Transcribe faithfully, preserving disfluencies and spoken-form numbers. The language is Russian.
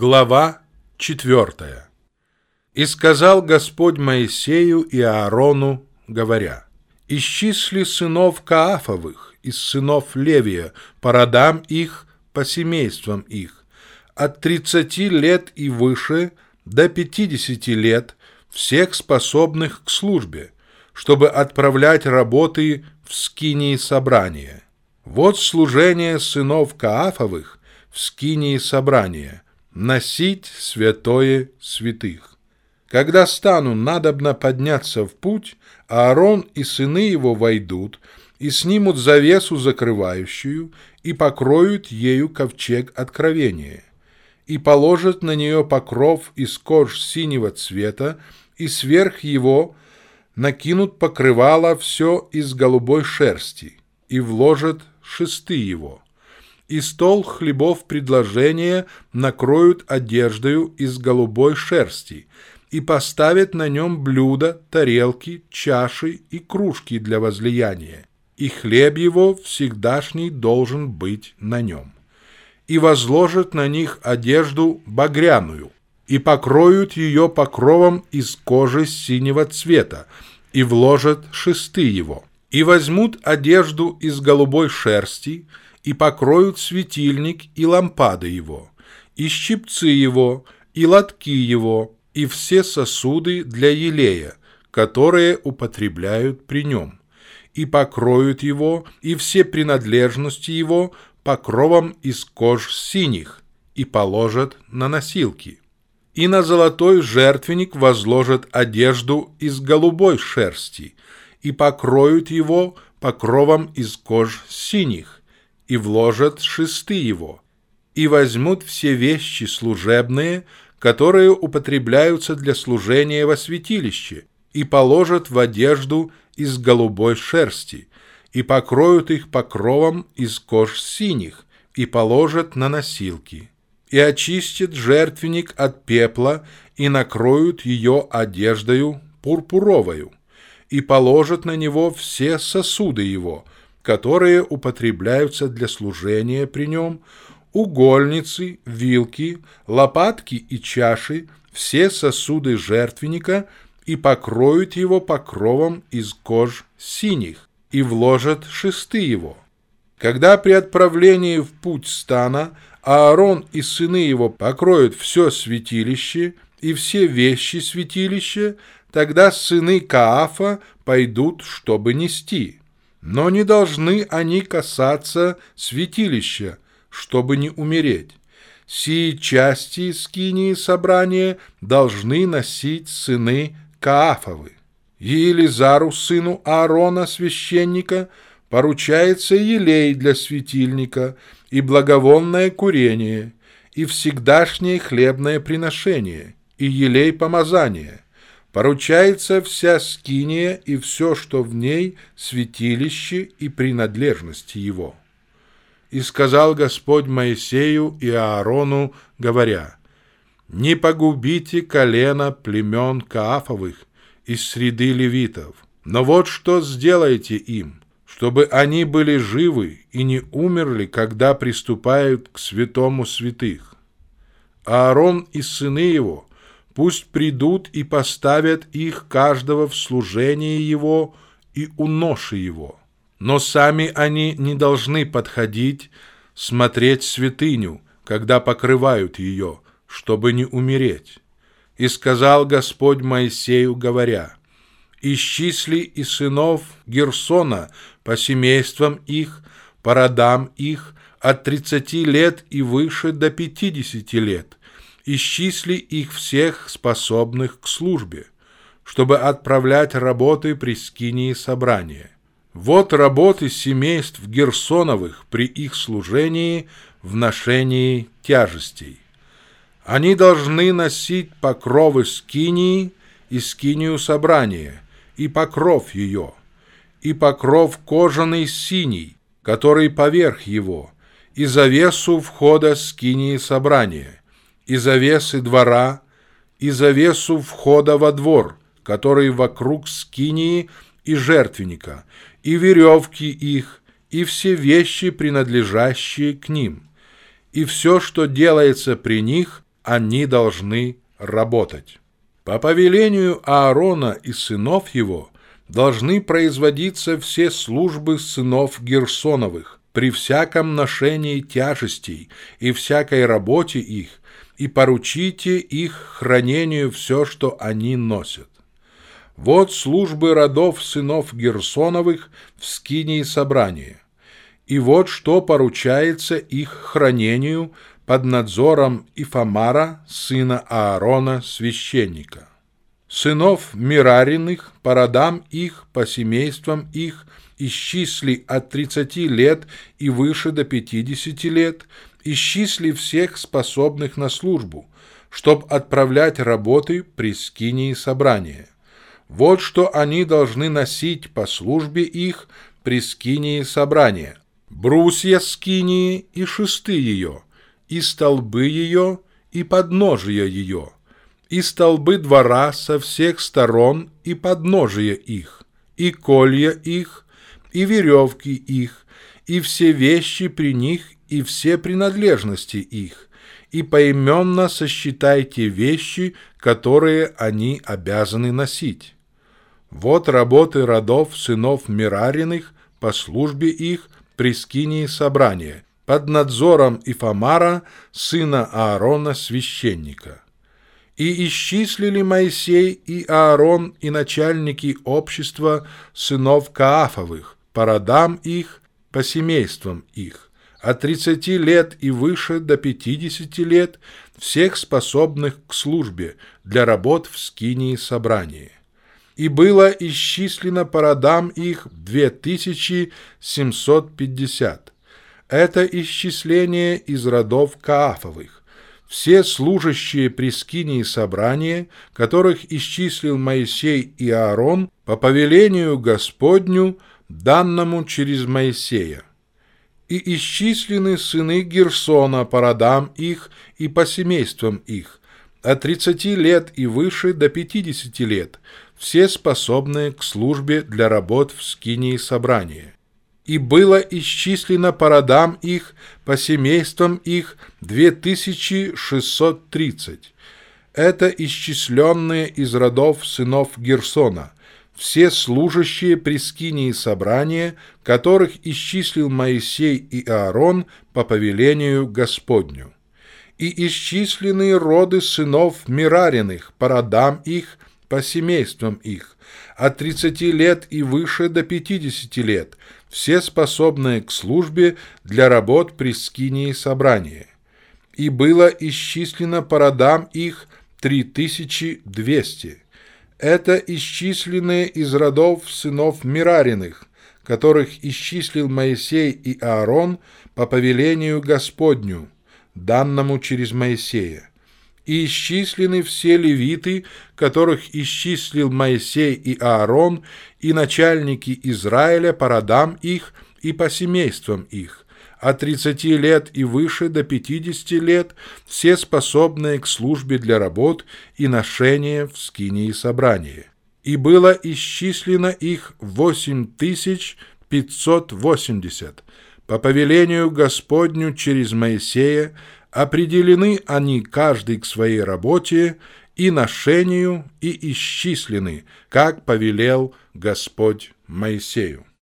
Глава четвертая. «И сказал Господь Моисею и Аарону, говоря: исчисли сынов Каафовых из сынов Левия по родам их, по семействам их, от тридцати лет и выше до пятидесяти лет, всех способных к службе, чтобы отправлять работы в скинии собрания. Вот служение сынов Каафовых в скинии собрания, носить святое святых. Когда стану надобно подняться в путь, Аарон и сыны его войдут и снимут завесу закрывающую и покроют ею ковчег откровения, и положат на нее покров из кож синего цвета, и сверх его накинут покрывало все из голубой шерсти, и вложат шесты его. И стол хлебов предложения накроют одеждою из голубой шерсти, и поставят на нем блюда, тарелки, чаши и кружки для возлияния, и хлеб его всегдашний должен быть на нем. И возложат на них одежду багряную, и покроют ее покровом из кожи синего цвета, и вложат шесты его. И возьмут одежду из голубой шерсти, и покроют светильник и лампады его, и щипцы его, и лотки его, и все сосуды для елея, которые употребляют при нем, и покроют его, и все принадлежности его покровом из кож синих, и положат на носилки. И на золотой жертвенник возложат одежду из голубой шерсти, и покроют его покровом из кож синих, и вложат шесты его, и возьмут все вещи служебные, которые употребляются для служения во святилище, и положат в одежду из голубой шерсти, и покроют их покровом из кож синих, и положат на носилки, и очистят жертвенник от пепла, и накроют ее одеждою пурпуровою, и положат на него все сосуды его, которые употребляются для служения при нем, угольницы, вилки, лопатки и чаши, все сосуды жертвенника, и покроют его покровом из кож синих, и вложат шесты его. Когда при отправлении в путь стана Аарон и сыны его покроют все святилище и все вещи святилища, тогда сыны Каафа пойдут, чтобы нести. Но не должны они касаться святилища, чтобы не умереть. Сии части скинии собрания должны носить сыны Каафовы. Елизару, сыну Аарона, священника, поручается елей для светильника и благовонное курение, и всегдашнее хлебное приношение, и елей помазания. Поручается вся скиния и все, что в ней, святилище и принадлежности его. И сказал Господь Моисею и Аарону, говоря: не погубите колено племен Каафовых из среды левитов, но вот что сделайте им, чтобы они были живы и не умерли, когда приступают к святому святых. Аарон и сыны его пусть придут и поставят их каждого в служение его и у ноши его. Но сами они не должны подходить, смотреть святыню, когда покрывают ее, чтобы не умереть. И сказал Господь Моисею, говоря: исчисли и сынов Герсона по семействам их, по родам их, от тридцати лет и выше до пятидесяти лет, исчисли их всех способных к службе, чтобы отправлять работы при скинии собрания. Вот работы семейств Герсоновых при их служении в ношении тяжестей. Они должны носить покровы скинии и скинию собрания, и покров ее, и покров кожаный синий, который поверх его, и завесу входа скинии собрания, и завесы двора, и завесу входа во двор, который вокруг скинии и жертвенника, и веревки их, и все вещи, принадлежащие к ним, и все, что делается при них, они должны работать. По повелению Аарона и сынов его должны производиться все службы сынов Герсоновых при всяком ношении тяжестей и всякой работе их, и поручите их хранению все, что они носят. Вот службы родов сынов Герсоновых в скинии собрания. И вот что поручается их хранению под надзором Ифамара, сына Аарона, священника. Сынов Мерариных по родам их, по семействам их, исчисли от тридцати лет и выше до пятидесяти лет, исчисли всех способных на службу, чтоб отправлять работы при скинии собрания. Вот что они должны носить по службе их при скинии собрания: брусья скинии и шесты ее, и столбы ее, и подножия ее, и столбы двора со всех сторон, и подножия их, и колья их, и веревки их, и все вещи при них, и все принадлежности их, и поименно сосчитайте вещи, которые они обязаны носить. Вот работы родов сынов Мерариных по службе их при скинии собрания, под надзором Ифамара, сына Аарона, священника. И исчислили Моисей и Аарон и начальники общества сынов Каафовых по родам их, по семействам их, от тридцати лет и выше до пятидесяти лет, всех способных к службе для работ в скинии собрания. И было исчислено по родам их две тысячи семьсот пятьдесят. Это исчисление из родов Каафовых. Все служащие при скинии собрания, которых исчислил Моисей и Аарон по повелению Господню, данному через Моисея. И исчислены сыны Герсона по родам их и по семействам их, от тридцати лет и выше до пятидесяти лет, все способные к службе для работ в скинии собрания. И было исчислено по родам их, по семействам их, две тысячи шестьсот тридцать. Это исчисленные из родов сынов Герсона, все служащие при скинии собрания, которых исчислил Моисей и Аарон по повелению Господню. И исчислены роды сынов Мерариных по родам их, по семействам их, от тридцати лет и выше до пятидесяти лет, все способные к службе для работ при скинии собрания. И было исчислено по родам их три тысячи двести. Это исчисленные из родов сынов Мерариных, которых исчислил Моисей и Аарон по повелению Господню, данному через Моисея. И исчислены все левиты, которых исчислил Моисей и Аарон, и начальники Израиля по родам их и по семействам их, от тридцати лет и выше до пятидесяти лет, все способные к службе для работ и ношения в скинии собрания. И было исчислено их восемь тысяч пятьсот восемьдесят. По повелению Господню через Моисея определены они каждый к своей работе и ношению, и исчислены, как повелел Господь Моисею.